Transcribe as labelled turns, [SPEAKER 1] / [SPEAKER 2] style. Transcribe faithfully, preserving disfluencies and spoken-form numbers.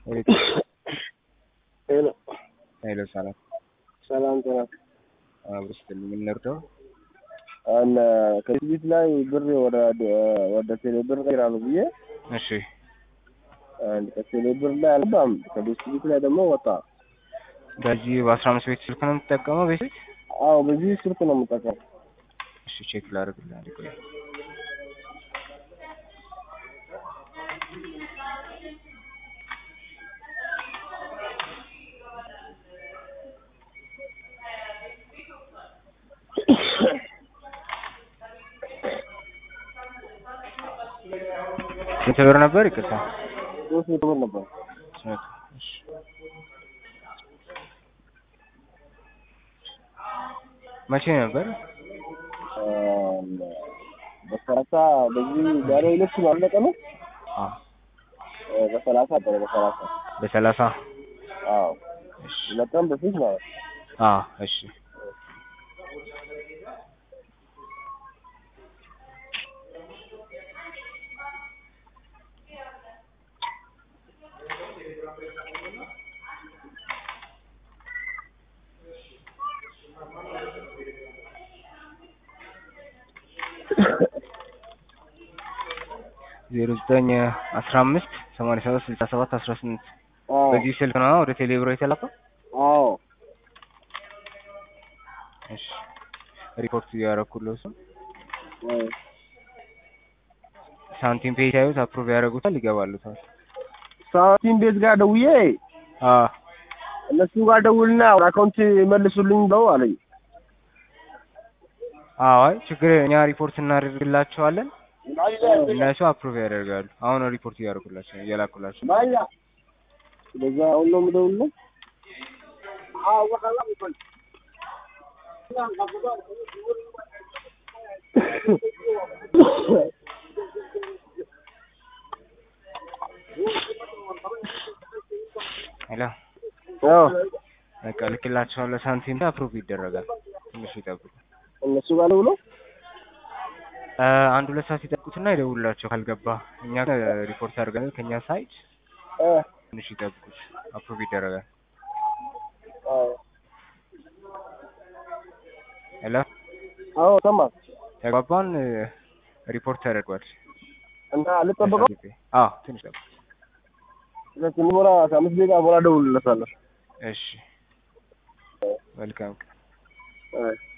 [SPEAKER 1] ሄሎ
[SPEAKER 2] ሄሎ ሰላም
[SPEAKER 1] ሰላም ጤና
[SPEAKER 2] አብርስትል ምን ነርተው
[SPEAKER 1] አና ከዚህ ላይ ብር ወደ ወደ ቴሌ ብር ቀይራሉ ብዬ
[SPEAKER 2] እሺ
[SPEAKER 1] አንድ ከቴሌ ብር ላይ አልባም ከዚህ ላይ ደግሞ ወጣ
[SPEAKER 2] በዚህ በ15 ቤት ስልክ ነው የምትጠቀመው ቤት?
[SPEAKER 1] አዎ በዚህ ስልክ ነው የምጠቀመው።
[SPEAKER 2] እሺ ቼክ ላድርግልህ አንዴ ቆይ። ስንት ብር ነበር? ይቅርታ
[SPEAKER 1] ሶስት መቶ ብር ነበር።
[SPEAKER 2] እሺ መቼ ነበር?
[SPEAKER 1] በሰላሳ በዚህ ዛሬ ሁለት ነው አለቀ ነው?
[SPEAKER 2] አዎ
[SPEAKER 1] በሰላሳ ነበር በሰላሳ
[SPEAKER 2] በሰላሳ
[SPEAKER 1] አዎ እሺ ለቀም በፊት ነው።
[SPEAKER 2] አዎ እሺ ዜሮ ዘጠኝ አስራ አምስት ሰማንያ ሰባት ስልሳ ሰባት አስራ ስምንት በዚህ ስልክ ነው ወደ ቴሌብር የተላከው?
[SPEAKER 1] አዎ
[SPEAKER 2] እሺ ሪፖርት ያደረኩልህ እሱ ሳንቲም ፔይ ሳይሆን አፕሩቭ ያደርጉታል ይገባሉታል።
[SPEAKER 1] ሳንቲም ቤት ጋር ደውዬ
[SPEAKER 2] አ
[SPEAKER 1] እነሱ ጋር ደውልና አካውንት መልሱልኝ ብለው አለኝ።
[SPEAKER 2] አዎ ችግር እኛ ሪፖርት እናደርግላቸዋለን እነሱ አፕሩቭ ያደርጋሉ። አሁን ሪፖርት ያደርጉላቸው እየላኩላቸው
[SPEAKER 1] ማያ በዛ አሁን ነው የምደውልልህ። አዎ ወካላ ቢቆይ
[SPEAKER 2] ሄሎ
[SPEAKER 1] አዎ
[SPEAKER 2] በቃ ልክላቸዋለሁ። ሳንቲም አፕሩቭ ይደረጋል። ትንሽ ይጠብቁ።
[SPEAKER 1] እነሱ ጋር ነው ብሎ
[SPEAKER 2] አንድ ሁለት ሰዓት ይጠብቁትና ይደውሉላቸው ካልገባ እኛ ሪፖርት አድርገናል ከኛ ሳይት
[SPEAKER 1] እ
[SPEAKER 2] ትንሽ ይጠብቁ አፕሩቭ ይደረጋል።
[SPEAKER 1] አዎ
[SPEAKER 2] ሄሎ
[SPEAKER 1] አዎ ተማ
[SPEAKER 2] ተግባባን። ሪፖርት ተደርጓል
[SPEAKER 1] እና ልጠብቀው?
[SPEAKER 2] አዎ ትንሽ ጠብቁ።
[SPEAKER 1] ለምን ወራ ከአምስት ደቂቃ በኋላ ደውልለታለሁ።
[SPEAKER 2] እሺ መልካም።
[SPEAKER 1] አይ